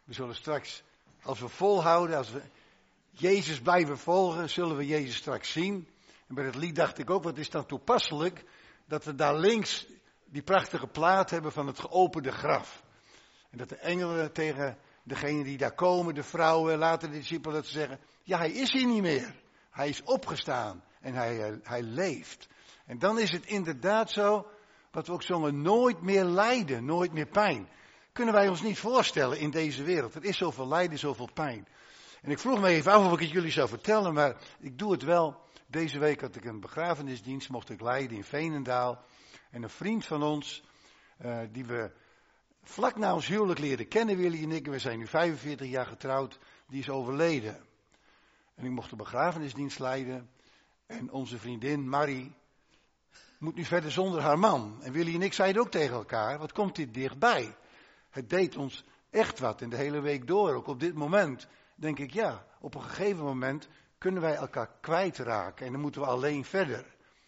We zullen straks, als we volhouden, als we Jezus blijven volgen, zullen we Jezus straks zien. En bij het lied dacht ik ook, wat is dan toepasselijk, dat we daar links die prachtige plaat hebben van het geopende graf. En dat de engelen tegen degenen die daar komen, de vrouwen, later de discipelen, dat ze zeggen, ja, hij is hier niet meer. Hij is opgestaan en hij leeft. En dan is het inderdaad zo, wat we ook zongen, nooit meer lijden, nooit meer pijn. Kunnen wij ons niet voorstellen in deze wereld. Er is zoveel lijden, zoveel pijn. En ik vroeg me even af of ik het jullie zou vertellen, maar ik doe het wel. Deze week had ik een begrafenisdienst, mocht ik leiden in Veenendaal. En een vriend van ons, die we vlak na ons huwelijk leerden kennen, Willy en ik, we zijn nu 45 jaar getrouwd, die is overleden. En ik mocht de begrafenisdienst leiden. En onze vriendin Marie moet nu verder zonder haar man. En Willy en ik zeiden ook tegen elkaar, wat komt dit dichtbij? Het deed ons echt wat en de hele week door, ook op dit moment, denk ik, ja, op een gegeven moment kunnen wij elkaar kwijtraken en dan moeten we alleen verder.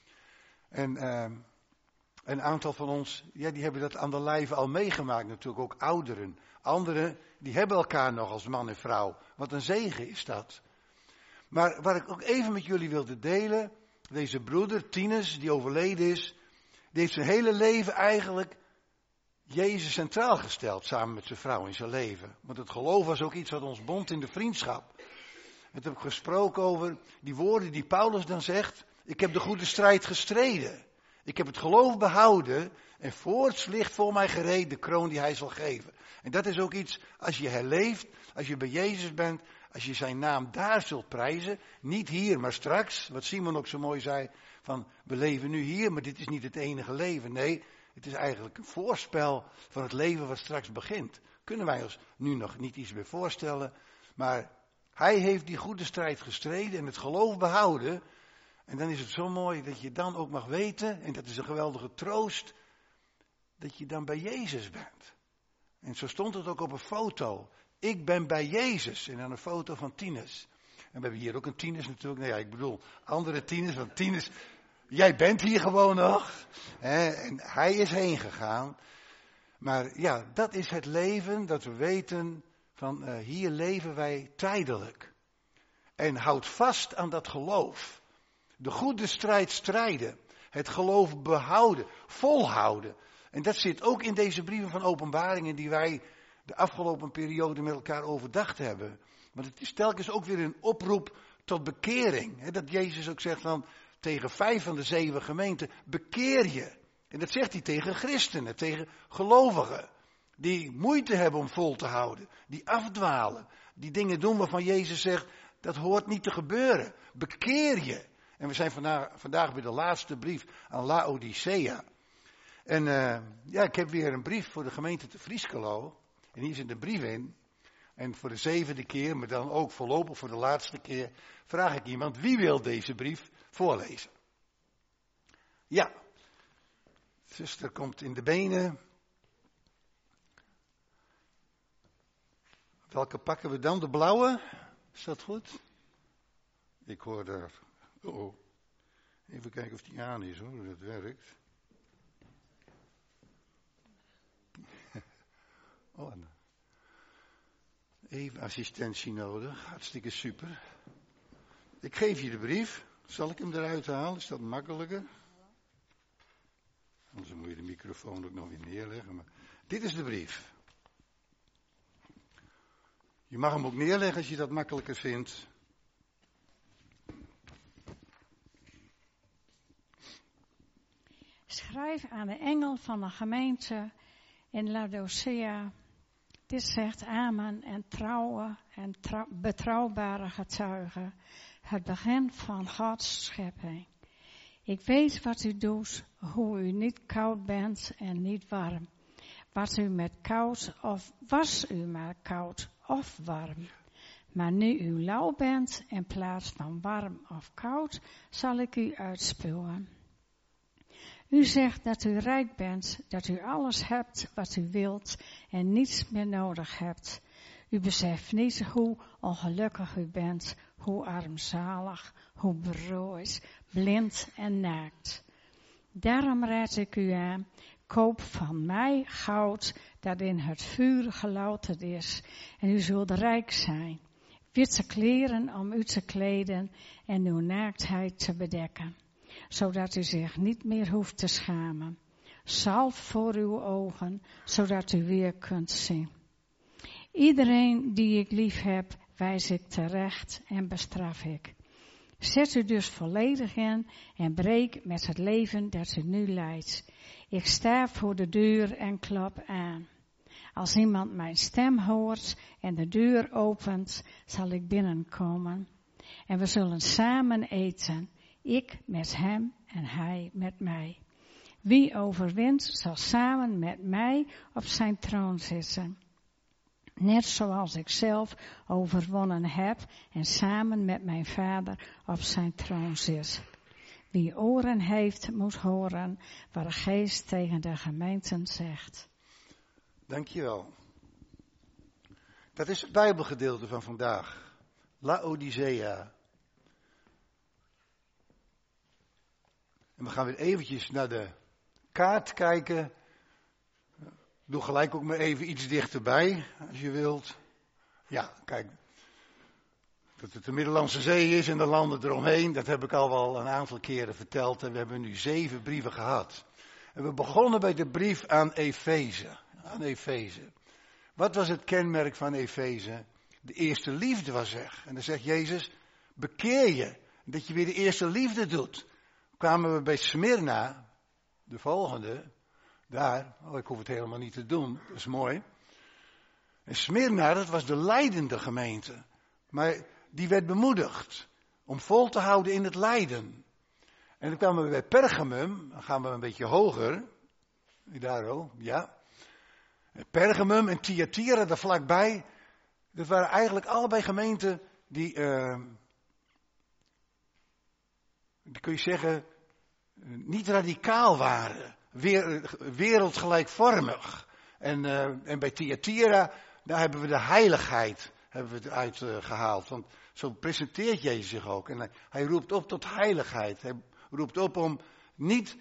En een aantal van ons, ja, die hebben dat aan de lijve al meegemaakt, natuurlijk ook ouderen. Anderen, die hebben elkaar nog als man en vrouw. Wat een zegen is dat. Maar wat ik ook even met jullie wilde delen, deze broeder, Tinus, die overleden is, die heeft zijn hele leven eigenlijk Jezus centraal gesteld, samen met zijn vrouw in zijn leven. Want het geloof was ook iets wat ons bond in de vriendschap. En toen heb ik gesproken over die woorden die Paulus dan zegt, ik heb de goede strijd gestreden. Ik heb het geloof behouden en voorts ligt voor mij gereed de kroon die hij zal geven. En dat is ook iets, als je herleeft, als je bij Jezus bent, als je zijn naam daar zult prijzen, niet hier, maar straks, wat Simon ook zo mooi zei, van we leven nu hier, maar dit is niet het enige leven. Nee, het is eigenlijk een voorspel van het leven wat straks begint. Kunnen wij ons nu nog niet iets meer voorstellen, maar hij heeft die goede strijd gestreden en het geloof behouden. En dan is het zo mooi dat je dan ook mag weten, en dat is een geweldige troost, dat je dan bij Jezus bent. En zo stond het ook op een foto. Ik ben bij Jezus. En dan een foto van Tinus. En we hebben hier ook een Tinus natuurlijk. Nou ja, ik bedoel andere Tinus. Want Tinus, jij bent hier gewoon nog. En hij is heen gegaan. Maar ja, dat is het leven dat we weten van hier leven wij tijdelijk. En houd vast aan dat geloof. De goede strijd strijden. Het geloof behouden. Volhouden. En dat zit ook in deze brieven van Openbaringen die wij de afgelopen periode met elkaar overdacht hebben. Want het is telkens ook weer een oproep tot bekering. Dat Jezus ook zegt dan tegen 5 van de 7 gemeenten, bekeer je. En dat zegt hij tegen christenen, tegen gelovigen. Die moeite hebben om vol te houden. Die afdwalen. Die dingen doen waarvan Jezus zegt, dat hoort niet te gebeuren. Bekeer je. En we zijn vandaag bij de laatste brief aan Laodicea. En ja, ik heb weer een brief voor de gemeente te Frieskelo. En hier zit de brief in. En voor de 7e keer, maar dan ook voorlopig voor de laatste keer, vraag ik iemand, wie wil deze brief voorlezen? Ja, zuster komt in de benen. Welke pakken we dan? De blauwe? Is dat goed? Ik hoor daar, even kijken of die aan is hoor, hoe dat werkt. Oh, even assistentie nodig, hartstikke super. Ik geef je de brief, zal ik hem eruit halen, is dat makkelijker? Anders moet je de microfoon ook nog weer neerleggen, maar dit is de brief. Je mag hem ook neerleggen als je dat makkelijker vindt. Schrijf aan de engel van de gemeente in Laodicea. Dit zegt Amen en trouwe en betrouwbare getuige. Het begin van Gods schepping. Ik weet wat u doet, hoe u niet koud bent en niet warm. Was u met koud of warm. Maar nu u lauw bent, in plaats van warm of koud, zal ik u uitspuwen. U zegt dat u rijk bent, dat u alles hebt wat u wilt en niets meer nodig hebt. U beseft niet hoe ongelukkig u bent, hoe armzalig, hoe berooid, blind en naakt. Daarom raad ik u aan, koop van mij goud dat in het vuur gelouterd is. En u zult rijk zijn. Witte kleren om u te kleden en uw naaktheid te bedekken. Zodat u zich niet meer hoeft te schamen. Zalf voor uw ogen, zodat u weer kunt zien. Iedereen die ik lief heb, wijs ik terecht en bestraf ik. Zet u dus volledig in en breek met het leven dat u nu leidt. Ik sta voor de deur en klop aan. Als iemand mijn stem hoort en de deur opent, zal ik binnenkomen. En we zullen samen eten, ik met hem en hij met mij. Wie overwint, zal samen met mij op zijn troon zitten. Net zoals ik zelf overwonnen heb en samen met mijn Vader op zijn troon zit. Wie oren heeft, moet horen wat de Geest tegen de gemeenten zegt. Dankjewel. Dat is het Bijbelgedeelte van vandaag. Laodicea. En we gaan weer eventjes naar de kaart kijken. Doe gelijk ook maar even iets dichterbij, als je wilt. Ja, kijk. Dat het de Middellandse Zee is en de landen eromheen, dat heb ik al wel een aantal keren verteld. En we hebben nu 7 brieven gehad. En we begonnen bij de brief aan Efeze. Wat was het kenmerk van Efeze? De eerste liefde was weg. En dan zegt Jezus, bekeer je, dat je weer de eerste liefde doet. Kwamen we bij Smyrna, de volgende, daar, ik hoef het helemaal niet te doen, dat is mooi. En Smyrna, dat was de leidende gemeente. Maar die werd bemoedigd om vol te houden in het lijden. En dan kwamen we bij Pergamum, dan gaan we een beetje hoger. Daar ook, ja. Pergamum en Thyatira daar vlakbij. Dat waren eigenlijk allebei gemeenten die kun je zeggen, niet radicaal waren. Wereldgelijkvormig. En bij Thyatira, daar hebben we de heiligheid eruit gehaald. Want zo presenteert Jezus zich ook. En hij roept op tot heiligheid. Hij roept op om niet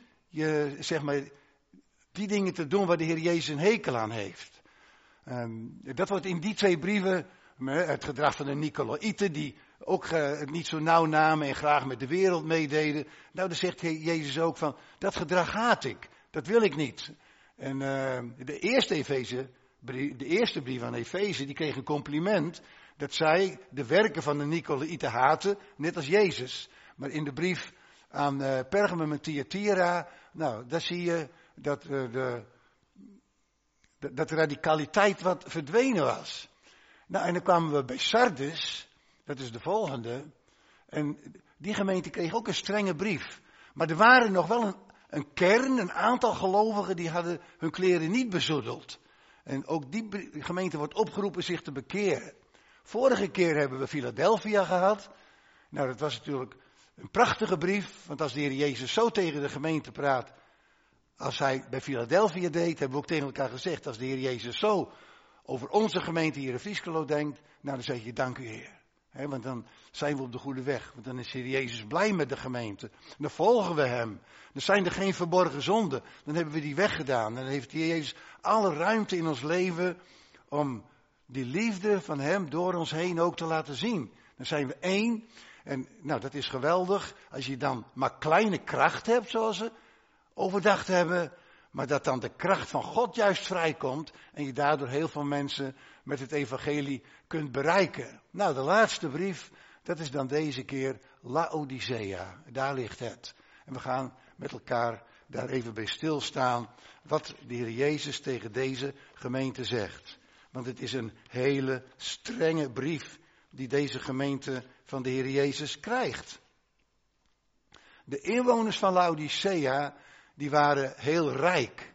die dingen te doen waar de Heer Jezus een hekel aan heeft. Dat wordt in die 2 brieven, het gedrag van de Nicolaïten, die ook het niet zo nauw namen en graag met de wereld meededen. Nou, dan zegt Jezus ook van, dat gedrag haat ik, dat wil ik niet. En de eerste brief aan Efeze, die kreeg een compliment, dat zij de werken van de Nicolaïten haatten, net als Jezus. Maar in de brief aan Pergamum en Thyatira, nou, daar zie je dat de radicaliteit wat verdwenen was. Nou, en dan kwamen we bij Sardis, dat is de volgende. En die gemeente kreeg ook een strenge brief. Maar er waren nog wel een kern, een aantal gelovigen die hadden hun kleren niet bezoedeld. En ook die gemeente wordt opgeroepen zich te bekeren. Vorige keer hebben we Philadelphia gehad. Nou, dat was natuurlijk een prachtige brief. Want als de Heer Jezus zo tegen de gemeente praat, als hij bij Philadelphia deed, hebben we ook tegen elkaar gezegd, als de Heer Jezus zo over onze gemeente hier in Viescalo denkt, nou dan zeg je dank u Heer. Want dan zijn we op de goede weg. Want dan is de Heer Jezus blij met de gemeente. Dan volgen we hem. Dan zijn er geen verborgen zonden. Dan hebben we die weggedaan. En dan heeft de Heer Jezus alle ruimte in ons leven om die liefde van hem door ons heen ook te laten zien. Dan zijn we één. En nou, dat is geweldig. Als je dan maar kleine kracht hebt, zoals we overdacht hebben. Maar dat dan de kracht van God juist vrijkomt. En je daardoor heel veel mensen met het evangelie kunt bereiken. Nou, de laatste brief, dat is dan deze keer Laodicea. Daar ligt het. En we gaan met elkaar daar even bij stilstaan. Wat de Heer Jezus tegen deze gemeente zegt. Want het is een hele strenge brief die deze gemeente van de Heer Jezus krijgt. De inwoners van Laodicea, die waren heel rijk.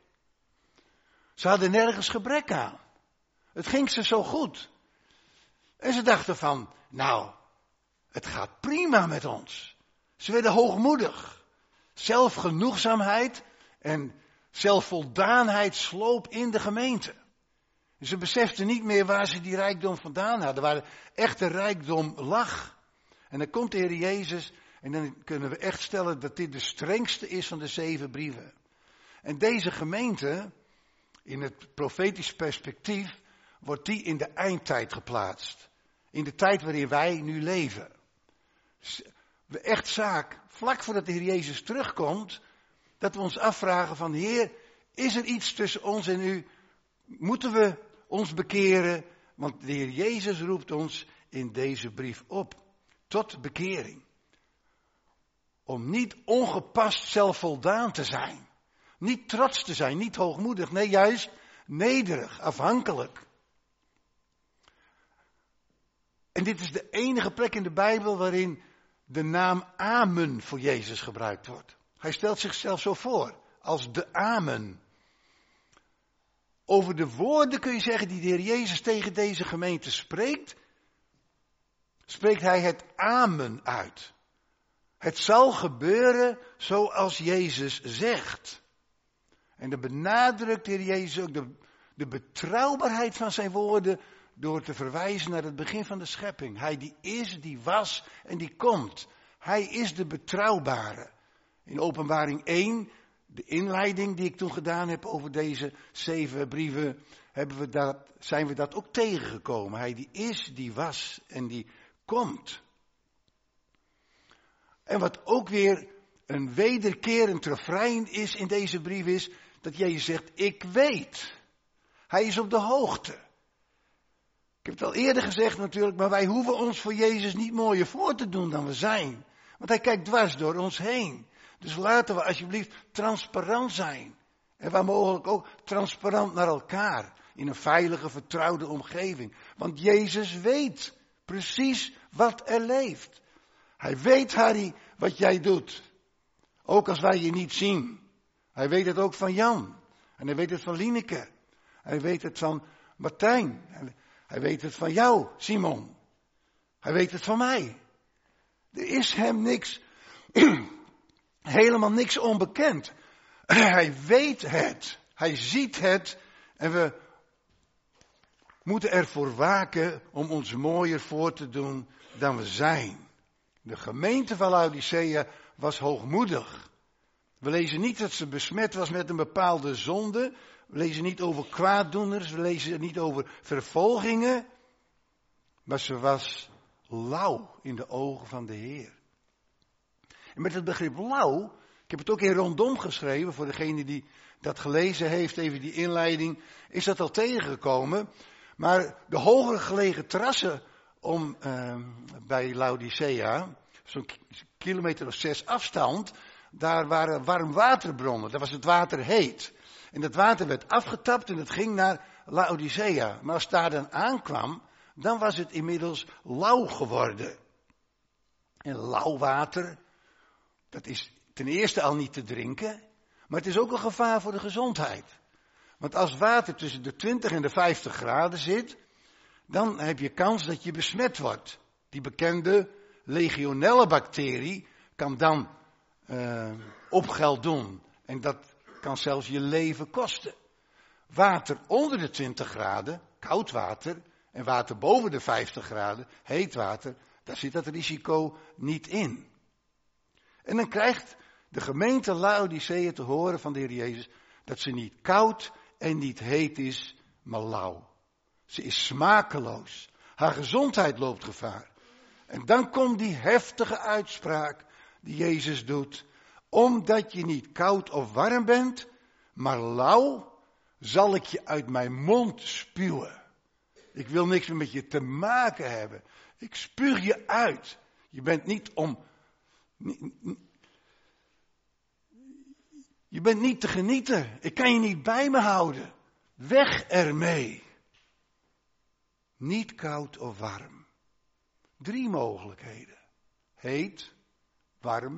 Ze hadden nergens gebrek aan. Het ging ze zo goed. En ze dachten van, nou, het gaat prima met ons. Ze werden hoogmoedig. Zelfgenoegzaamheid en zelfvoldaanheid sloop in de gemeente. Ze beseften niet meer waar ze die rijkdom vandaan hadden, waar de echte rijkdom lag. En dan komt de Heer Jezus en dan kunnen we echt stellen dat dit de strengste is van de 7 brieven. En deze gemeente, In het profetisch perspectief wordt die in de eindtijd geplaatst. In de tijd waarin wij nu leven. Echt zaak, vlak voordat de Heer Jezus terugkomt, dat we ons afvragen van, Heer, is er iets tussen ons en u? Moeten we ons bekeren? Want de Heer Jezus roept ons in deze brief op tot bekering. Om niet ongepast zelfvoldaan te zijn. Niet trots te zijn, niet hoogmoedig. Nee, juist nederig, afhankelijk. En dit is de enige plek in de Bijbel waarin de naam Amen voor Jezus gebruikt wordt. Hij stelt zichzelf zo voor, als de Amen. Over de woorden kun je zeggen die de Heer Jezus tegen deze gemeente spreekt, spreekt hij het Amen uit. Het zal gebeuren zoals Jezus zegt. En dan benadrukt de Heer Jezus ook de betrouwbaarheid van zijn woorden door te verwijzen naar het begin van de schepping. Hij die is, die was en die komt. Hij is de betrouwbare. In Openbaring 1, de inleiding die ik toen gedaan heb over deze 7 brieven, zijn we dat ook tegengekomen. Hij die is, die was en die komt. En wat ook weer een wederkerend refrein is in deze brief is, dat Jezus zegt, ik weet. Hij is op de hoogte. Ik heb het al eerder gezegd natuurlijk, maar wij hoeven ons voor Jezus niet mooier voor te doen dan we zijn. Want hij kijkt dwars door ons heen. Dus laten we alsjeblieft transparant zijn. En waar mogelijk ook transparant naar elkaar. In een veilige, vertrouwde omgeving. Want Jezus weet precies wat er leeft. Hij weet, Harry, wat jij doet. Ook als wij je niet zien. Hij weet het ook van Jan. En hij weet het van Lieneke. Hij weet het van Martijn. Hij weet het van jou, Simon. Hij weet het van mij. Er is hem niks, helemaal niks onbekend. Hij weet het. Hij ziet het. En we moeten ervoor waken om ons mooier voor te doen dan we zijn. De gemeente van Laodicea was hoogmoedig. We lezen niet dat ze besmet was met een bepaalde zonde. We lezen niet over kwaaddoeners. We lezen niet over vervolgingen. Maar ze was lauw in de ogen van de Heer. En met het begrip lauw, ik heb het ook in rondom geschreven voor degene die dat gelezen heeft, even die inleiding, is dat al tegengekomen. Maar de hoger gelegen terrassen bij Laodicea, zo'n kilometer of 6 afstand, daar waren warmwaterbronnen. Daar was het water heet. En dat water werd afgetapt en het ging naar Laodicea. Maar als het daar dan aankwam, dan was het inmiddels lauw geworden. En lauw water, dat is ten eerste al niet te drinken, maar het is ook een gevaar voor de gezondheid. Want als water tussen de 20 en de 50 graden zit, dan heb je kans dat je besmet wordt. Die bekende legionella-bacterie kan dan opgeld doen. En dat kan zelfs je leven kosten. Water onder de 20 graden, koud water, en water boven de 50 graden, heet water, daar zit dat risico niet in. En dan krijgt de gemeente Laodicea te horen van de Heer Jezus dat ze niet koud en niet heet is, maar lauw. Ze is smakeloos. Haar gezondheid loopt gevaar. En dan komt die heftige uitspraak die Jezus doet. Omdat je niet koud of warm bent, maar lauw, zal ik je uit mijn mond spuwen. Ik wil niks meer met je te maken hebben. Ik spuug je uit. Je bent je bent niet te genieten. Ik kan je niet bij me houden. Weg ermee. Niet koud of warm. 3 mogelijkheden. Heet, warm,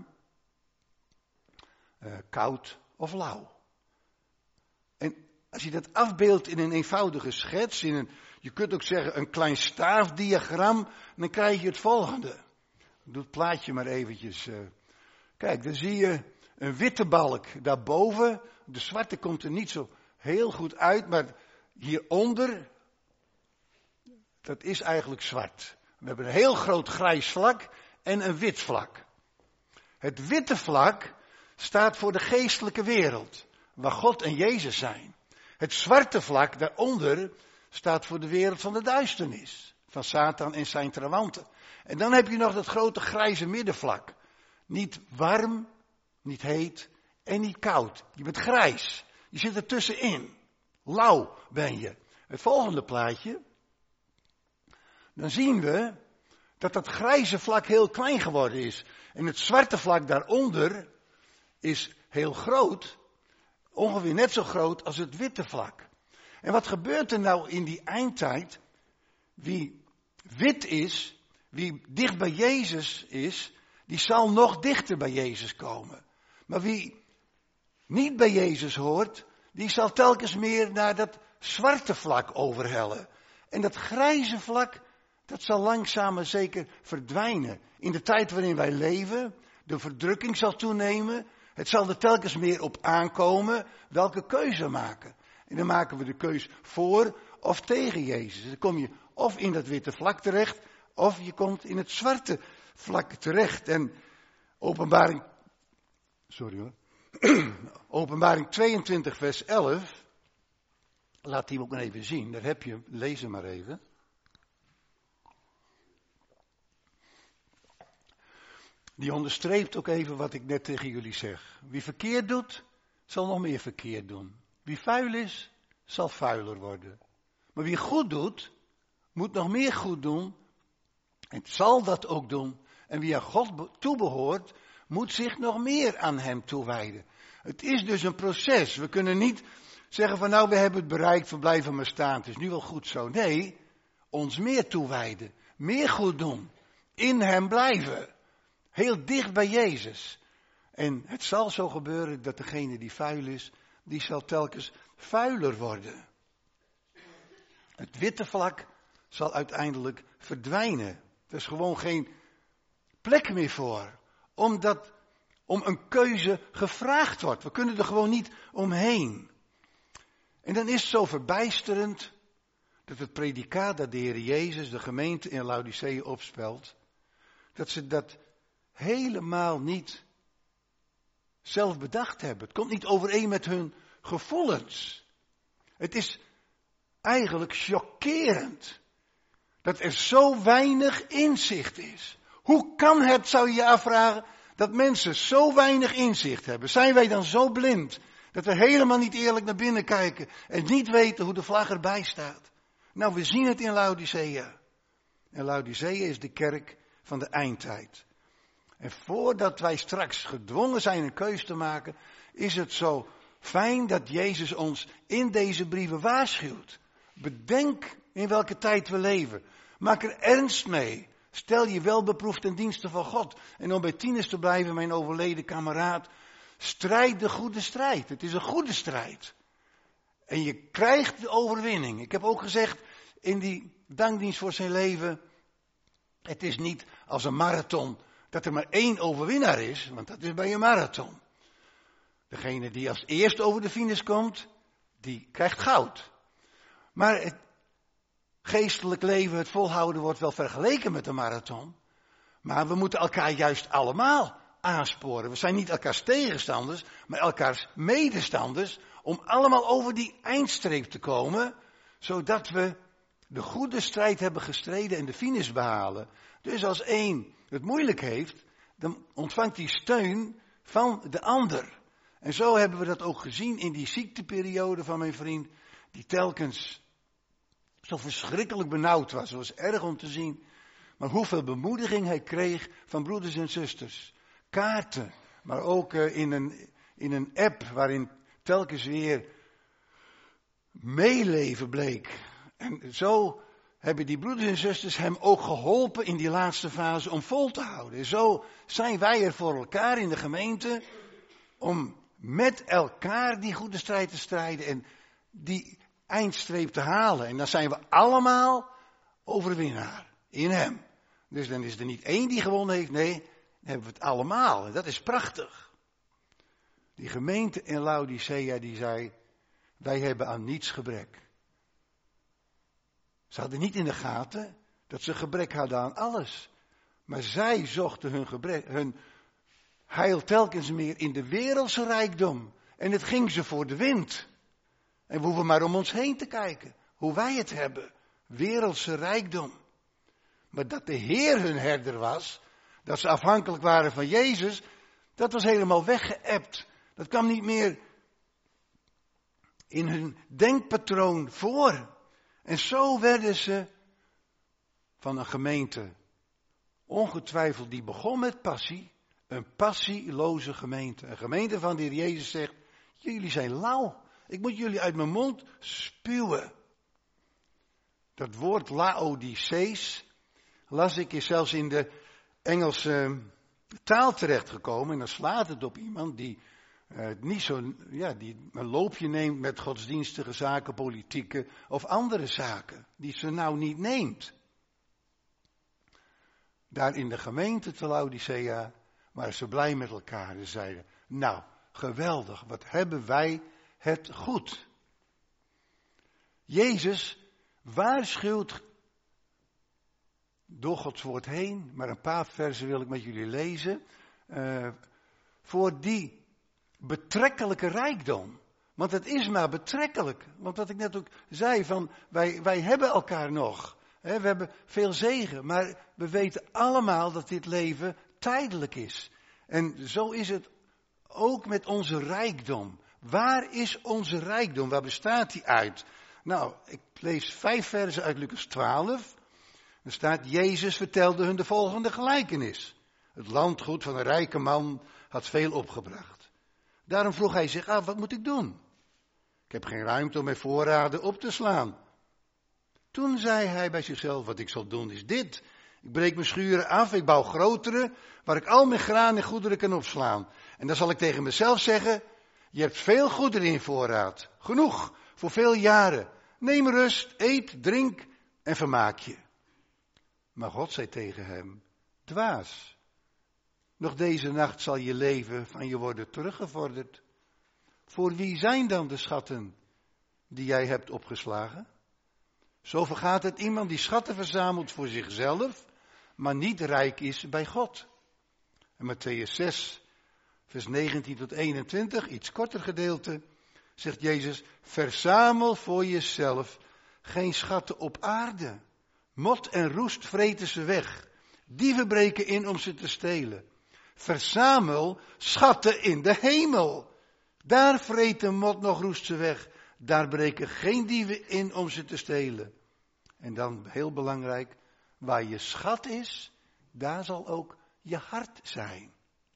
koud of lauw. En als je dat afbeeldt in een eenvoudige schets, je kunt ook zeggen een klein staafdiagram, dan krijg je het volgende. Doe het plaatje maar eventjes. Kijk, dan zie je een witte balk daarboven. De zwarte komt er niet zo heel goed uit, maar hieronder, dat is eigenlijk zwart. We hebben een heel groot grijs vlak en een wit vlak. Het witte vlak staat voor de geestelijke wereld, waar God en Jezus zijn. Het zwarte vlak daaronder staat voor de wereld van de duisternis. Van Satan en zijn trawanten. En dan heb je nog dat grote grijze middenvlak. Niet warm, niet heet en niet koud. Je bent grijs. Je zit er tussenin. Lauw ben je. Het volgende plaatje. Dan zien we dat dat grijze vlak heel klein geworden is. En het zwarte vlak daaronder is heel groot. Ongeveer net zo groot als het witte vlak. En wat gebeurt er nou in die eindtijd? Wie wit is, wie dicht bij Jezus is, die zal nog dichter bij Jezus komen. Maar wie niet bij Jezus hoort, die zal telkens meer naar dat zwarte vlak overhellen. En dat grijze vlak, dat zal langzaam maar zeker verdwijnen. In de tijd waarin wij leven, de verdrukking zal toenemen. Het zal er telkens meer op aankomen welke keuze maken. En dan maken we de keus voor of tegen Jezus. Dan kom je of in dat witte vlak terecht, of je komt in het zwarte vlak terecht. En Openbaring 22 vers 11, laat die ook nog even zien, daar heb je hem, lees hem maar even. Die onderstreept ook even wat ik net tegen jullie zeg. Wie verkeerd doet, zal nog meer verkeerd doen. Wie vuil is, zal vuiler worden. Maar wie goed doet, moet nog meer goed doen. En zal dat ook doen. En wie aan God toebehoort, moet zich nog meer aan hem toewijden. Het is dus een proces. We kunnen niet zeggen van nou, we hebben het bereikt, we blijven maar staan. Het is nu wel goed zo. Nee, ons meer toewijden. Meer goed doen. In hem blijven. Heel dicht bij Jezus. En het zal zo gebeuren dat degene die vuil is, die zal telkens vuiler worden. Het witte vlak zal uiteindelijk verdwijnen. Er is gewoon geen plek meer voor. Omdat om een keuze gevraagd wordt. We kunnen er gewoon niet omheen. En dan is het zo verbijsterend dat het predicaat dat de Heer Jezus de gemeente in Laodicea opspelt, dat ze dat helemaal niet zelf bedacht hebben. Het komt niet overeen met hun gevoelens. Het is eigenlijk chockerend dat er zo weinig inzicht is. Hoe kan het, zou je je afvragen, dat mensen zo weinig inzicht hebben? Zijn wij dan zo blind dat we helemaal niet eerlijk naar binnen kijken en niet weten hoe de vlag erbij staat? Nou, we zien het in Laodicea. En Laodicea is de kerk van de eindtijd. En voordat wij straks gedwongen zijn een keus te maken, is het zo fijn dat Jezus ons in deze brieven waarschuwt. Bedenk in welke tijd we leven. Maak er ernst mee. Stel je wel beproefd ten dienste van God. En om bij tieners te blijven, mijn overleden kameraad, strijd de goede strijd. Het is een goede strijd. En je krijgt de overwinning. Ik heb ook gezegd in die dankdienst voor zijn leven, het is niet als een marathon dat er maar één overwinnaar is, want dat is bij een marathon. Degene die als eerste over de finish komt, die krijgt goud. Maar het geestelijk leven, het volhouden wordt wel vergeleken met een marathon. Maar we moeten elkaar juist allemaal aansporen. We zijn niet elkaars tegenstanders, maar elkaars medestanders, om allemaal over die eindstreep te komen, zodat we de goede strijd hebben gestreden en de finish behalen. Dus als één het moeilijk heeft, dan ontvangt hij steun van de ander. En zo hebben we dat ook gezien in die ziekteperiode van mijn vriend, die telkens zo verschrikkelijk benauwd was. Het was erg om te zien. Maar hoeveel bemoediging hij kreeg van broeders en zusters. Kaarten, maar ook in een app waarin telkens weer meeleven bleek. En zo hebben die broeders en zusters hem ook geholpen in die laatste fase om vol te houden. Zo zijn wij er voor elkaar in de gemeente om met elkaar die goede strijd te strijden en die eindstreep te halen. En dan zijn we allemaal overwinnaar in hem. Dus dan is er niet één die gewonnen heeft, nee, dan hebben we het allemaal. En dat is prachtig. Die gemeente in Laodicea die zei, wij hebben aan niets gebrek. Ze hadden niet in de gaten dat ze gebrek hadden aan alles. Maar zij zochten hun heil telkens meer in de wereldse rijkdom. En het ging ze voor de wind. En we hoeven maar om ons heen te kijken. Hoe wij het hebben. Wereldse rijkdom. Maar dat de Heer hun herder was. Dat ze afhankelijk waren van Jezus. Dat was helemaal weggeëpt. Dat kwam niet meer in hun denkpatroon voor. En zo werden ze van een gemeente. Ongetwijfeld die begon met passie. Een passieloze gemeente. Een gemeente van de Heer Jezus zegt. Jullie zijn lauw. Ik moet jullie uit mijn mond spuwen. Dat woord Laodicees las ik, is zelfs in de Engelse taal terechtgekomen. En dan slaat het op iemand die niet zo, die een loopje neemt met godsdienstige zaken, politieke of andere zaken. Die ze nou niet neemt. Daar in de gemeente te Laodicea waren ze blij met elkaar. Ze zeiden, nou, geweldig, wat hebben wij het goed. Jezus waarschuwt door Gods woord heen, maar een paar versen wil ik met jullie lezen, voor die betrekkelijke rijkdom. Want het is maar betrekkelijk. Want wat ik net ook zei, van wij hebben elkaar nog. We hebben veel zegen, maar we weten allemaal dat dit leven tijdelijk is. En zo is het ook met onze rijkdom. Waar is onze rijkdom? Waar bestaat die uit? Nou, ik lees 5 versen uit Lucas 12. Er staat, Jezus vertelde hun de volgende gelijkenis. Het landgoed van een rijke man had veel opgebracht. Daarom vroeg hij zich af, wat moet ik doen? Ik heb geen ruimte om mijn voorraden op te slaan. Toen zei hij bij zichzelf, wat ik zal doen is dit. Ik breek mijn schuren af, ik bouw grotere, waar ik al mijn graan en goederen kan opslaan. En dan zal ik tegen mezelf zeggen, je hebt veel goederen in voorraad. Genoeg, voor veel jaren. Neem rust, eet, drink en vermaak je. Maar God zei tegen hem, dwaas. Nog deze nacht zal je leven van je worden teruggevorderd. Voor wie zijn dan de schatten die jij hebt opgeslagen? Zo vergaat het iemand die schatten verzamelt voor zichzelf, maar niet rijk is bij God. En Mattheüs 6, vers 19 tot 21, iets korter gedeelte, zegt Jezus, verzamel voor jezelf geen schatten op aarde. Mot en roest vreten ze weg. Dieven breken in om ze te stelen. Verzamel schatten in de hemel. Daar vreten mot nog roest ze weg. Daar breken geen dieven in om ze te stelen. En dan heel belangrijk, waar je schat is, daar zal ook je hart zijn.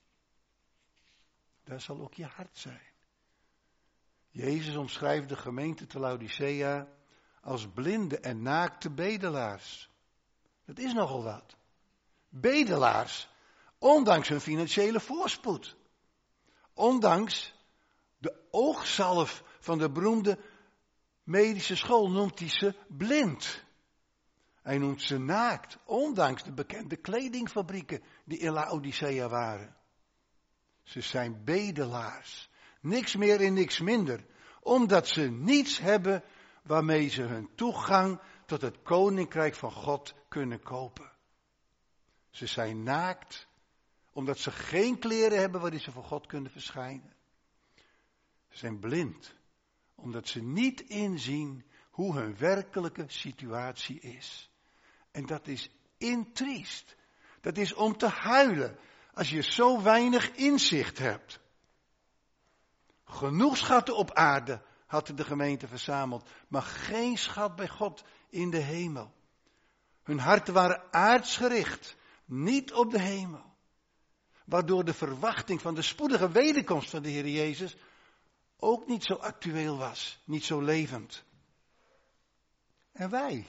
Daar zal ook je hart zijn. Jezus omschrijft de gemeente te Laodicea als blinde en naakte bedelaars. Dat is nogal wat. Bedelaars, ondanks hun financiële voorspoed. Ondanks de oogzalf van de beroemde medische school noemt hij ze blind. Hij noemt ze naakt, ondanks de bekende kledingfabrieken die in Laodicea waren. Ze zijn bedelaars. Niks meer en niks minder. Omdat ze niets hebben waarmee ze hun toegang tot het koninkrijk van God kunnen kopen. Ze zijn naakt, omdat ze geen kleren hebben waarin ze voor God kunnen verschijnen. Ze zijn blind, omdat ze niet inzien hoe hun werkelijke situatie is. En dat is intriest. Dat is om te huilen, als je zo weinig inzicht hebt. Genoeg schatten op aarde had de gemeente verzameld, maar geen schat bij God in de hemel. Hun harten waren aards gericht, niet op de hemel. Waardoor de verwachting van de spoedige wederkomst van de Heer Jezus ook niet zo actueel was, niet zo levend. En wij,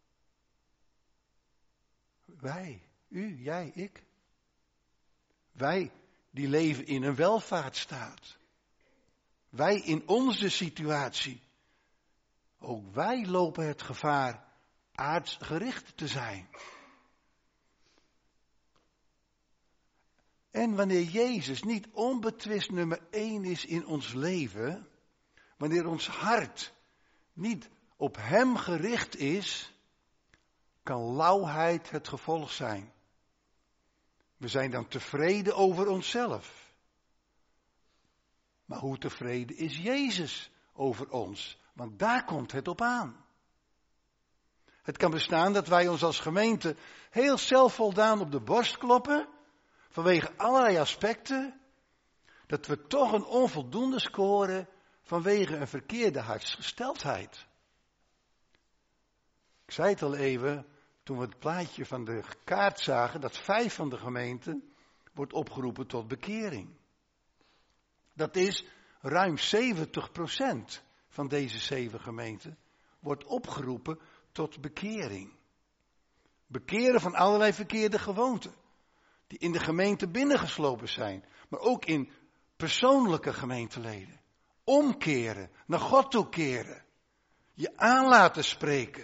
u, jij, ik. Wij die leven in een welvaartsstaat. Wij in onze situatie. Ook wij lopen het gevaar aardsgericht te zijn. En wanneer Jezus niet onbetwist nummer 1 is in ons leven, wanneer ons hart niet op Hem gericht is, kan lauwheid het gevolg zijn. We zijn dan tevreden over onszelf. Maar hoe tevreden is Jezus over ons Want daar komt het op aan. Het kan bestaan dat wij ons als gemeente heel zelfvoldaan op de borst kloppen, vanwege allerlei aspecten, dat we toch een onvoldoende scoren vanwege een verkeerde hartsgesteldheid. Ik zei het al even, toen we het plaatje van de kaart zagen, dat 5 van de gemeenten wordt opgeroepen tot bekering. Dat is ruim 70% van deze 7 gemeenten wordt opgeroepen tot bekering. Bekeren van allerlei verkeerde gewoonten, die in de gemeente binnengeslopen zijn, maar ook in persoonlijke gemeenteleden. Omkeren, naar God toe keren, je aan laten spreken.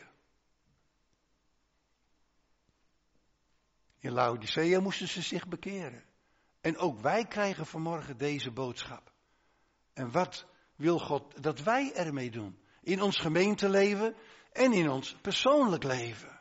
In Laodicea moesten ze zich bekeren. En ook wij krijgen vanmorgen deze boodschap. En wat wil God dat wij ermee doen? In ons gemeenteleven en in ons persoonlijk leven.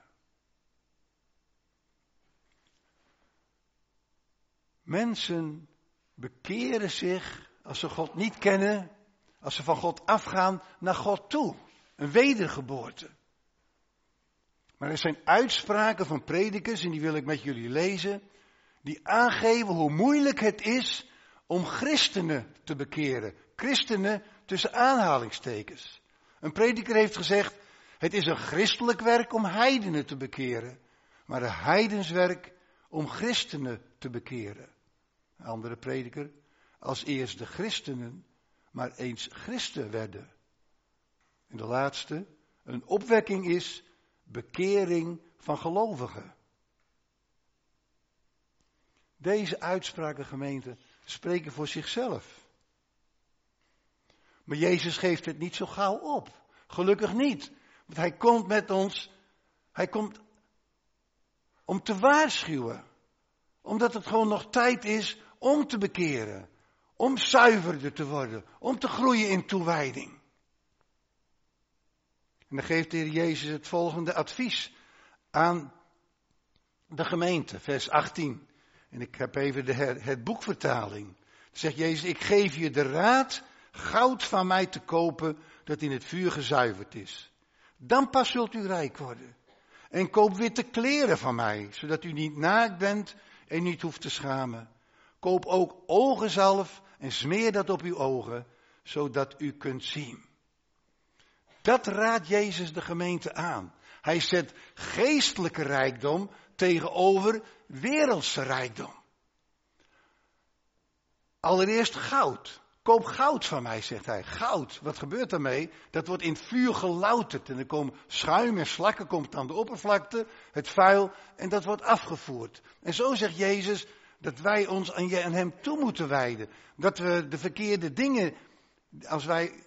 Mensen bekeren zich, als ze God niet kennen, als ze van God afgaan, naar God toe. Een wedergeboorte. Maar er zijn uitspraken van predikers, en die wil ik met jullie lezen, die aangeven hoe moeilijk het is om christenen te bekeren. Christenen tussen aanhalingstekens. Een prediker heeft gezegd, het is een christelijk werk om heidenen te bekeren, maar een heidenswerk om christenen te bekeren. Een andere prediker, als eerst de christenen maar eens christen werden. En de laatste, een opwekking is bekering van gelovigen. Deze uitspraken, gemeente, spreken voor zichzelf. Maar Jezus geeft het niet zo gauw op. Gelukkig niet. Want hij komt met ons, hij komt om te waarschuwen. Omdat het gewoon nog tijd is om te bekeren. Om zuiverder te worden. Om te groeien in toewijding. En dan geeft de Heer Jezus het volgende advies aan de gemeente, vers 18. En ik heb even het boekvertaling. Dan zegt Jezus, ik geef je de raad goud van mij te kopen dat in het vuur gezuiverd is. Dan pas zult u rijk worden. En koop witte kleren van mij, zodat u niet naakt bent en niet hoeft te schamen. Koop ook ogenzalf en smeer dat op uw ogen, zodat u kunt zien. Dat raadt Jezus de gemeente aan. Hij zet geestelijke rijkdom tegenover wereldse rijkdom. Allereerst goud. Koop goud van mij, zegt hij. Goud, wat gebeurt daarmee? Dat wordt in vuur gelouterd. En er komen schuim en slakken, komt aan de oppervlakte, het vuil, en dat wordt afgevoerd. En zo zegt Jezus dat wij ons aan hem toe moeten wijden. Dat we de verkeerde dingen, als wij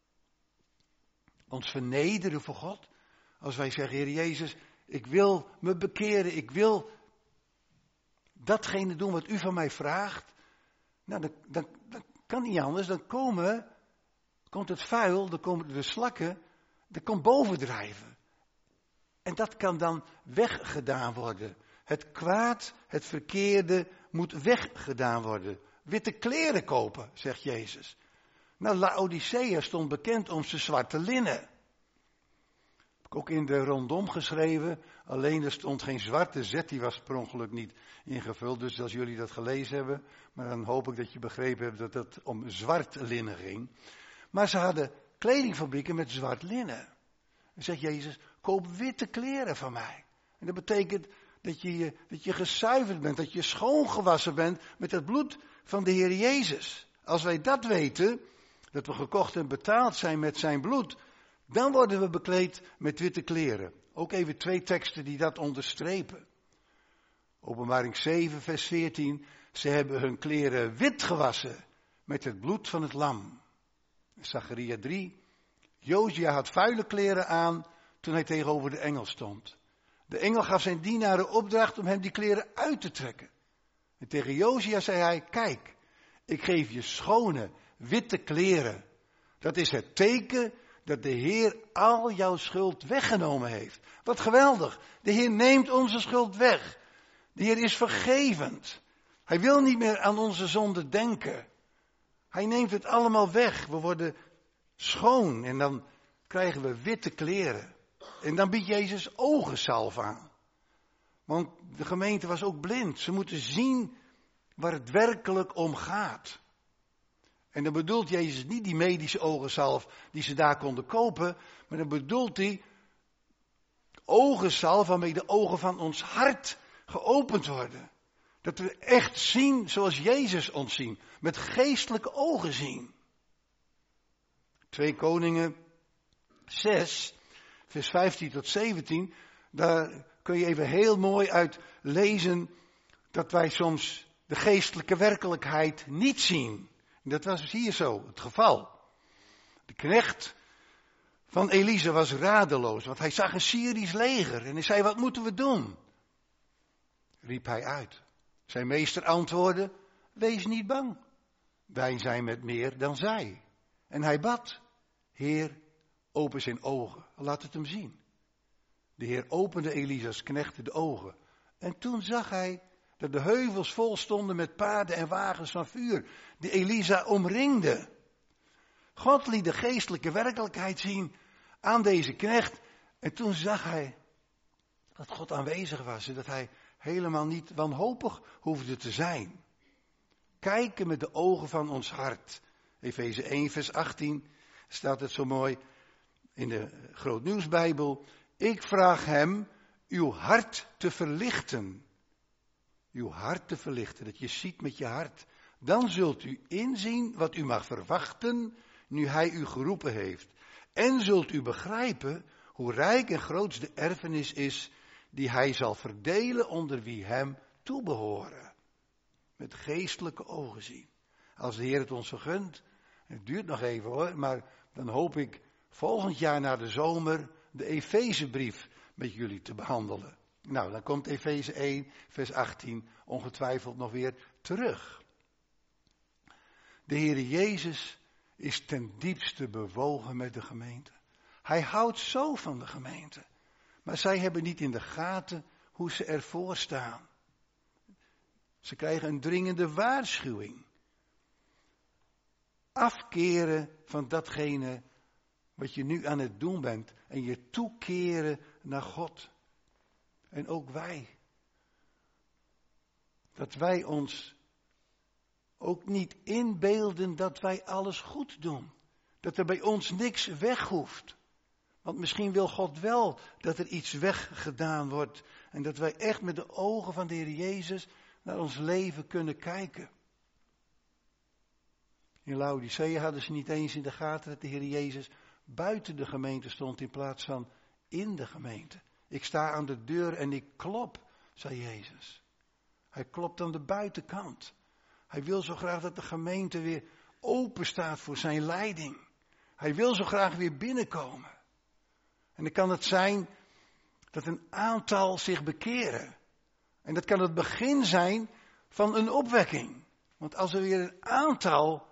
ons vernederen voor God. Als wij zeggen, Heer Jezus, ik wil me bekeren, ik wil datgene doen wat u van mij vraagt. Nou, dan kan niet anders, dan komt het vuil, dan komen de slakken, dat komt bovendrijven. En dat kan dan weggedaan worden. Het kwaad, het verkeerde moet weggedaan worden. Witte kleren kopen, zegt Jezus. Nou, Laodicea stond bekend om zijn zwarte linnen. Heb ik ook in de rondom geschreven. Alleen er stond geen zwarte zet, die was per ongeluk niet ingevuld. Dus als jullie dat gelezen hebben, maar dan hoop ik dat je begrepen hebt dat het om zwart linnen ging. Maar ze hadden kledingfabrieken met zwart linnen. Dan zegt Jezus, koop witte kleren van mij. En dat betekent dat je gezuiverd bent, dat je schoongewassen bent met het bloed van de Heer Jezus. Als wij dat weten, dat we gekocht en betaald zijn met zijn bloed, dan worden we bekleed met witte kleren. Ook even 2 teksten die dat onderstrepen. Openbaring 7, vers 14. Ze hebben hun kleren wit gewassen met het bloed van het lam. Zacharia 3. Josia had vuile kleren aan toen hij tegenover de engel stond. De engel gaf zijn dienaren opdracht om hem die kleren uit te trekken. En tegen Josia zei hij, kijk, ik geef je schone, witte kleren. Dat is het teken dat de Heer al jouw schuld weggenomen heeft. Wat geweldig. De Heer neemt onze schuld weg. De Heer is vergevend. Hij wil niet meer aan onze zonde denken. Hij neemt het allemaal weg. We worden schoon. En dan krijgen we witte kleren. En dan biedt Jezus ogensalf aan. Want de gemeente was ook blind. Ze moeten zien waar het werkelijk om gaat. En dan bedoelt Jezus niet die medische ogensalf die ze daar konden kopen. Maar dan bedoelt hij ogensalf waarmee de ogen van ons hart geopend worden. Dat we echt zien zoals Jezus ons zien. Met geestelijke ogen zien. 2 Koningen 6, vers 15 tot 17. Daar kun je even heel mooi uit lezen dat wij soms de geestelijke werkelijkheid niet zien. En dat was hier zo het geval. De knecht van Elisa was radeloos, want hij zag een Syrisch leger en hij zei, wat moeten we doen? Riep hij uit. Zijn meester antwoordde, wees niet bang. Wij zijn met meer dan zij. En hij bad, Heer, open zijn ogen, laat het hem zien. De Heer opende Elisa's knecht de ogen. En toen zag hij dat de heuvels vol stonden met paarden en wagens van vuur, die Elisa omringden. God liet de geestelijke werkelijkheid zien aan deze knecht. En toen zag hij dat God aanwezig was en dat hij helemaal niet wanhopig hoefde te zijn. Kijken met de ogen van ons hart. Efeze 1 vers 18 staat het zo mooi in de Grootnieuwsbijbel. Ik vraag hem uw hart te verlichten. Uw hart te verlichten, dat je ziet met je hart. Dan zult u inzien wat u mag verwachten nu hij u geroepen heeft. En zult u begrijpen hoe rijk en groot de erfenis is die hij zal verdelen onder wie hem toebehoren. Met geestelijke ogen zien. Als de Heer het ons vergunt, het duurt nog even hoor, maar dan hoop ik volgend jaar na de zomer de Efezebrief met jullie te behandelen. Nou, dan komt Efeze 1, vers 18 ongetwijfeld nog weer terug. De Heer Jezus is ten diepste bewogen met de gemeente. Hij houdt zo van de gemeente. Maar zij hebben niet in de gaten hoe ze ervoor staan. Ze krijgen een dringende waarschuwing. Afkeren van datgene wat je nu aan het doen bent. En je toekeren naar God. En ook wij. Dat wij ons ook niet inbeelden dat wij alles goed doen. Dat er bij ons niks weg hoeft. Want misschien wil God wel dat er iets weggedaan wordt. En dat wij echt met de ogen van de Heer Jezus naar ons leven kunnen kijken. In Laodicea hadden ze niet eens in de gaten dat de Heer Jezus buiten de gemeente stond in plaats van in de gemeente. Ik sta aan de deur en ik klop, zei Jezus. Hij klopt aan de buitenkant. Hij wil zo graag dat de gemeente weer open staat voor zijn leiding. Hij wil zo graag weer binnenkomen. En dan kan het zijn dat een aantal zich bekeren. En dat kan het begin zijn van een opwekking. Want als er weer een aantal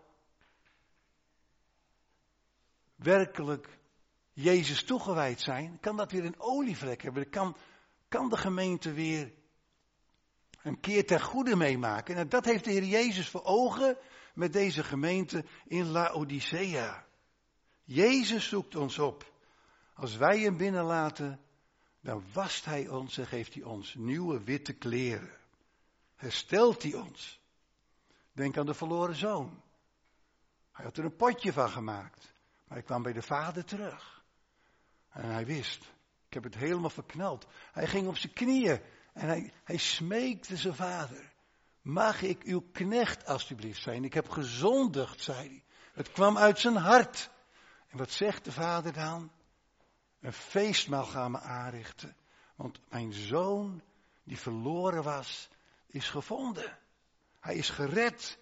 werkelijk Jezus toegewijd zijn, kan dat weer een olievlek hebben. Dan kan de gemeente weer een keer ten goede meemaken. En dat heeft de Heer Jezus voor ogen met deze gemeente in Laodicea. Jezus zoekt ons op. Als wij hem binnenlaten, dan wast hij ons en geeft hij ons nieuwe witte kleren. Herstelt hij ons. Denk aan de verloren zoon. Hij had er een potje van gemaakt. Maar hij kwam bij de vader terug. En hij wist, ik heb het helemaal verknald. Hij ging op zijn knieën en hij smeekte zijn vader. Mag ik uw knecht alstublieft zijn? Ik heb gezondigd, zei hij. Het kwam uit zijn hart. En wat zegt de vader dan? Een feestmaal gaan we aanrichten. Want mijn zoon, die verloren was, is gevonden. Hij is gered.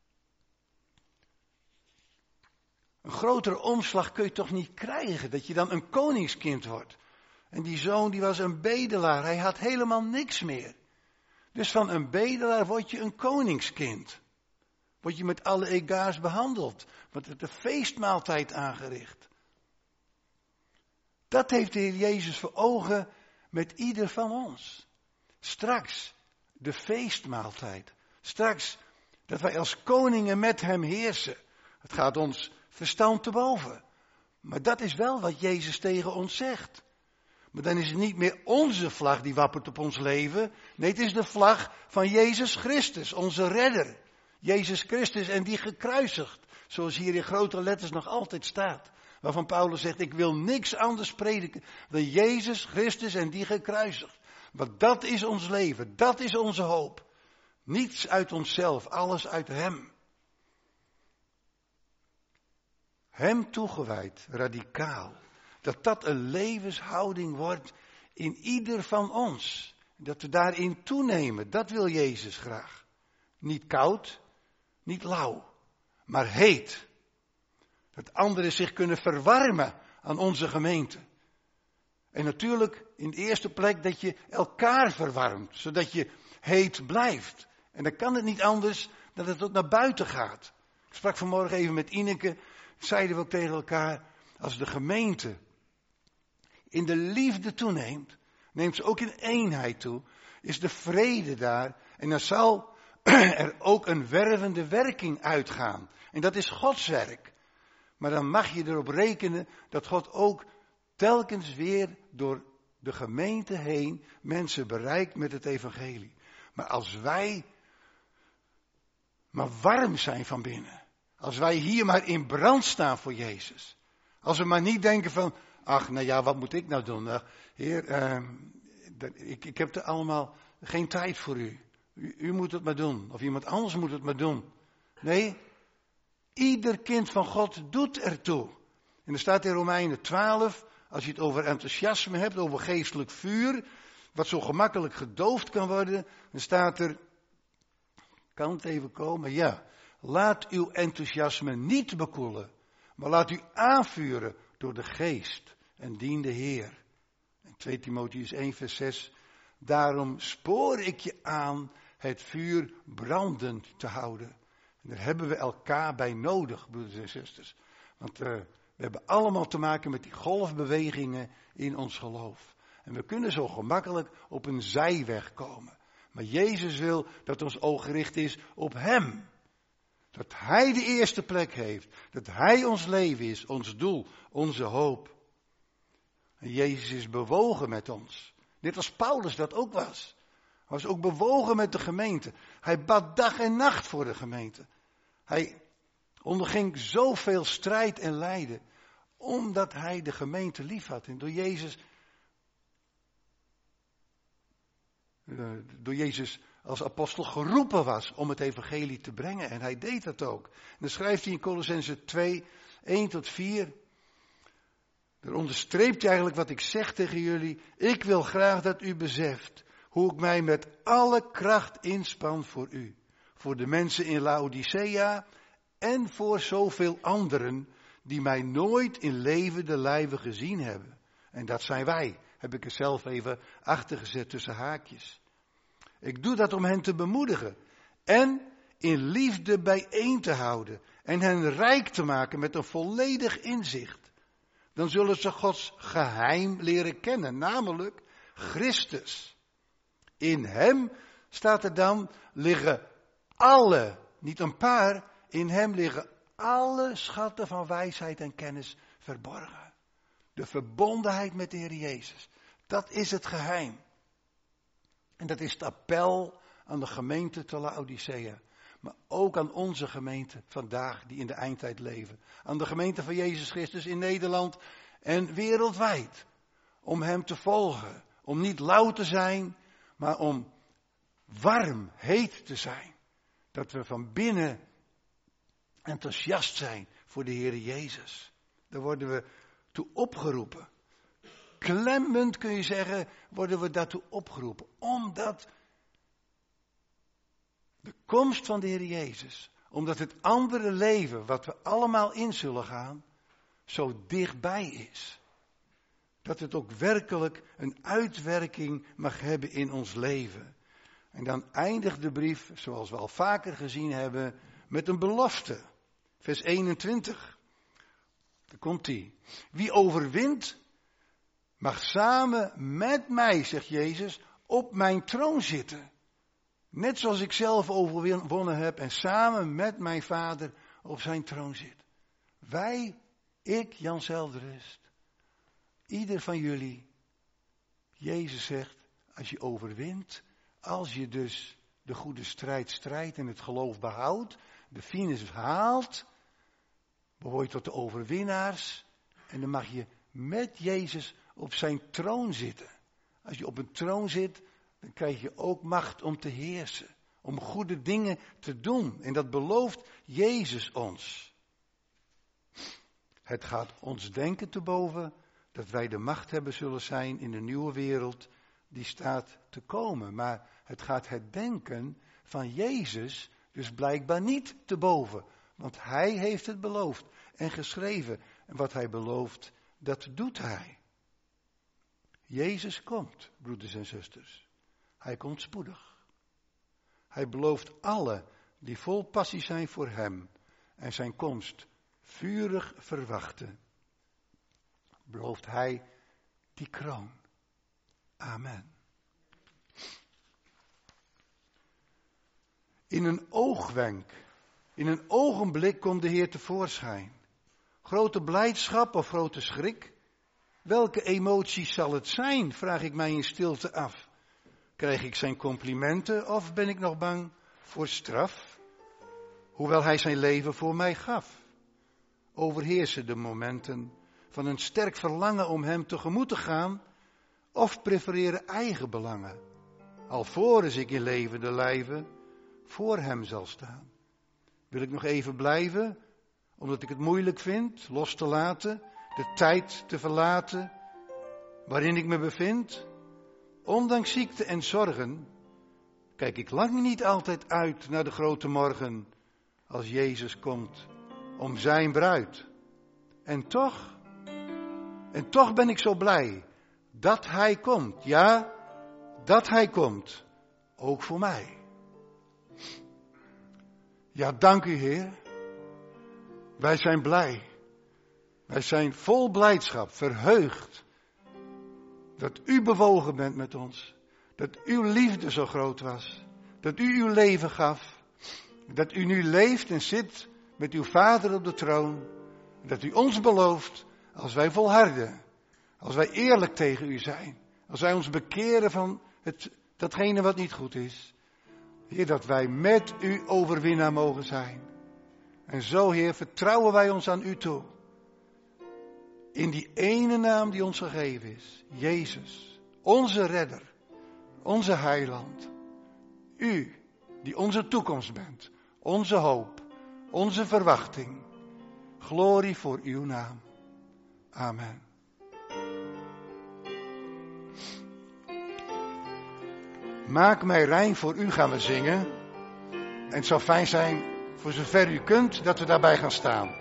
Een grotere omslag kun je toch niet krijgen, dat je dan een koningskind wordt. En die zoon die was een bedelaar, hij had helemaal niks meer. Dus van een bedelaar word je een koningskind. Word je met alle egaars behandeld. Wordt het een feestmaaltijd aangericht. Dat heeft de Heer Jezus voor ogen met ieder van ons. Straks de feestmaaltijd. Straks dat wij als koningen met hem heersen. Het gaat ons verstand te boven. Maar dat is wel wat Jezus tegen ons zegt. Maar dan is het niet meer onze vlag die wappert op ons leven. Nee, het is de vlag van Jezus Christus, onze redder. Jezus Christus en die gekruisigd. Zoals hier in grote letters nog altijd staat. Waarvan Paulus zegt, ik wil niks anders prediken dan Jezus Christus en die gekruisigd. Want dat is ons leven, dat is onze hoop. Niets uit onszelf, alles uit Hem. Hem toegewijd, radicaal. Dat een levenshouding wordt in ieder van ons. Dat we daarin toenemen, dat wil Jezus graag. Niet koud, niet lauw, maar heet. Dat anderen zich kunnen verwarmen aan onze gemeente. En natuurlijk in de eerste plek dat je elkaar verwarmt, zodat je heet blijft. En dan kan het niet anders dan dat het ook naar buiten gaat. Ik sprak vanmorgen even met Ineke, zeiden we ook tegen elkaar, als de gemeente in de liefde toeneemt, neemt ze ook in eenheid toe, is de vrede daar en dan zal er ook een wervende werking uitgaan. En dat is Gods werk. Maar dan mag je erop rekenen dat God ook telkens weer door de gemeente heen mensen bereikt met het evangelie. Maar als wij maar warm zijn van binnen, als wij hier maar in brand staan voor Jezus, als we maar niet denken van, ach, nou ja, wat moet ik nou doen? Heer, ik heb er allemaal geen tijd voor u. U moet het maar doen. Of iemand anders moet het maar doen. Nee, ieder kind van God doet ertoe. En er staat in Romeinen 12, als je het over enthousiasme hebt, over geestelijk vuur, wat zo gemakkelijk gedoofd kan worden, dan staat er, kan het even komen? Ja, laat uw enthousiasme niet bekoelen, maar laat u aanvuren door de geest en dien de Heer. En 2 Timotheüs 1 vers 6, daarom spoor ik je aan het vuur brandend te houden. En daar hebben we elkaar bij nodig, broeders en zusters. Want we hebben allemaal te maken met die golfbewegingen in ons geloof. En we kunnen zo gemakkelijk op een zijweg komen. Maar Jezus wil dat ons oog gericht is op Hem. Dat Hij de eerste plek heeft. Dat Hij ons leven is, ons doel, onze hoop. En Jezus is bewogen met ons. Net als Paulus dat ook was. Hij was ook bewogen met de gemeente. Hij bad dag en nacht voor de gemeente. Hij onderging zoveel strijd en lijden. Omdat hij de gemeente lief had. En door Jezus als apostel geroepen was om het evangelie te brengen. En hij deed dat ook. En dan schrijft hij in Kolossenzen 2, 1 tot 4. Daar onderstreept hij eigenlijk wat ik zeg tegen jullie. Ik wil graag dat u beseft hoe ik mij met alle kracht inspan voor u. Voor de mensen in Laodicea en voor zoveel anderen die mij nooit in levende lijven gezien hebben. En dat zijn wij. Heb ik er zelf even achtergezet tussen haakjes. Ik doe dat om hen te bemoedigen. En in liefde bijeen te houden. En hen rijk te maken met een volledig inzicht. Dan zullen ze Gods geheim leren kennen. Namelijk Christus. In Hem, staat er dan, liggen alle, niet een paar, in Hem liggen alle schatten van wijsheid en kennis verborgen. De verbondenheid met de Heer Jezus. Dat is het geheim. En dat is het appel aan de gemeente te Laodicea. Maar ook aan onze gemeente vandaag die in de eindtijd leven. Aan de gemeente van Jezus Christus in Nederland en wereldwijd. Om Hem te volgen. Om niet lauw te zijn, maar om warm, heet te zijn. Dat we van binnen enthousiast zijn voor de Heer Jezus. Daar worden we toe opgeroepen. Klemmend kun je zeggen, worden we daartoe opgeroepen. Omdat de komst van de Heer Jezus, omdat het andere leven wat we allemaal in zullen gaan, zo dichtbij is. Dat het ook werkelijk een uitwerking mag hebben in ons leven. En dan eindigt de brief, zoals we al vaker gezien hebben, met een belofte. Vers 21. Daar komt hij. Wie overwint, mag samen met mij, zegt Jezus, op mijn troon zitten. Net zoals ik zelf overwonnen heb en samen met mijn Vader op zijn troon zit. Wij Ik, Jan Zelderest, ieder van jullie, Jezus zegt, als je overwint, als je dus de goede strijd strijdt en het geloof behoudt, de finis haalt, behoor je tot de overwinnaars en dan mag je met Jezus op zijn troon zitten. Als je op een troon zit, dan krijg je ook macht om te heersen, om goede dingen te doen. En dat belooft Jezus ons. Het gaat ons denken te boven dat wij de machthebber zullen zijn in de nieuwe wereld die staat te komen. Maar het gaat het denken van Jezus dus blijkbaar niet te boven. Want hij heeft het beloofd en geschreven. En wat hij belooft, dat doet hij. Jezus komt, broeders en zusters. Hij komt spoedig. Hij belooft allen die vol passie zijn voor hem en zijn komst vurig verwachten. Belooft hij die kroon. Amen. In een oogwenk, in een ogenblik komt de Heer tevoorschijn. Grote blijdschap of grote schrik? Welke emoties zal het zijn, vraag ik mij in stilte af. Krijg ik zijn complimenten of ben ik nog bang voor straf? Hoewel hij zijn leven voor mij gaf. Overheersen de momenten van een sterk verlangen om hem tegemoet te gaan of prefereren eigen belangen, alvorens ik in levende lijve voor hem zal staan. Wil ik nog even blijven, omdat ik het moeilijk vind los te laten, de tijd te verlaten waarin ik me bevind? Ondanks ziekte en zorgen kijk ik lang niet altijd uit naar de grote morgen als Jezus komt om zijn bruid. En toch ben ik zo blij dat hij komt. Ja, dat hij komt. Ook voor mij. Ja, dank u Heer. Wij zijn blij. Wij zijn vol blijdschap, verheugd. Dat u bewogen bent met ons. Dat uw liefde zo groot was. Dat u uw leven gaf. Dat u nu leeft en zit met uw Vader op de troon. Dat u ons belooft, als wij volharden. Als wij eerlijk tegen u zijn. Als wij ons bekeren van datgene wat niet goed is. Heer, dat wij met u overwinnaar mogen zijn. En zo, Heer, vertrouwen wij ons aan u toe. In die ene naam die ons gegeven is. Jezus, onze redder, onze heiland. U, die onze toekomst bent, onze hoop, onze verwachting. Glorie voor uw naam. Amen. Maak mij rein voor u gaan we zingen. En het zou fijn zijn, voor zover u kunt, dat we daarbij gaan staan.